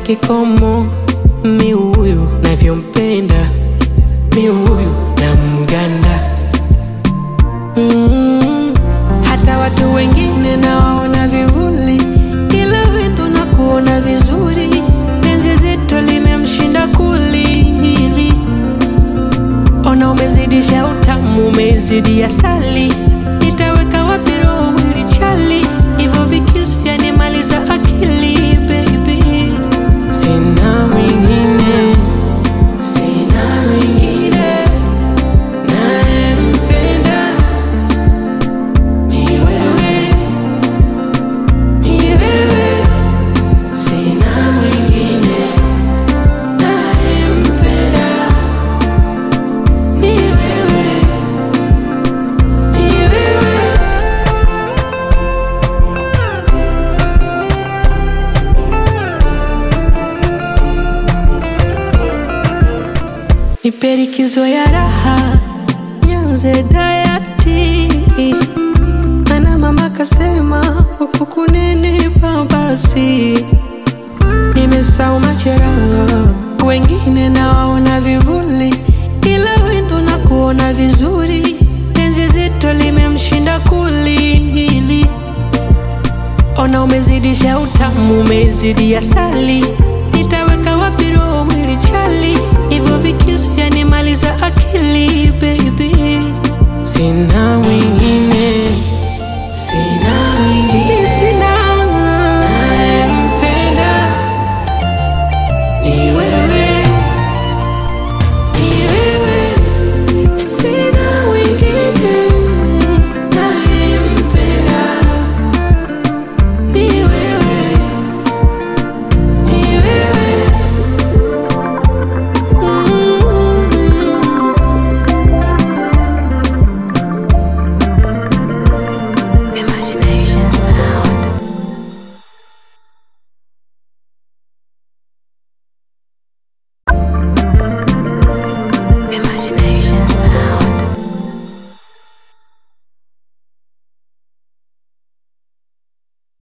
kikomo. Mi huyu navyompenda, mi huyu na mganda. Hata watu wengine nawaona vivuli, ila wewe ndo nakuona vizuri. Penzi zito limemshinda kulili. Ona umezidisha utamu, umezidi asali. Nitaweka wapi roho mwili chali, hivyo vikisi vyanimaliza akili baby. Sina mwingine, sina mwingine nayempenda, ni wewe, ni wewe. Sina mwingine nayempenda, ni wewe, ni wewe. Nipe likizo ya raha, nianze dayati. Mana mama kasema huku kunenipa basi. Nimesahau majeraha, wengine nawaona vivuli, ila wewe ndo nakuona vizuri. Penzi zito limemshinda kulili. Ona umezidisha utamu, umezidi asali. Nitaweka wapi roho mwili chali, hivyo vikisi vyanimaliza akili baby. Sina mwingine,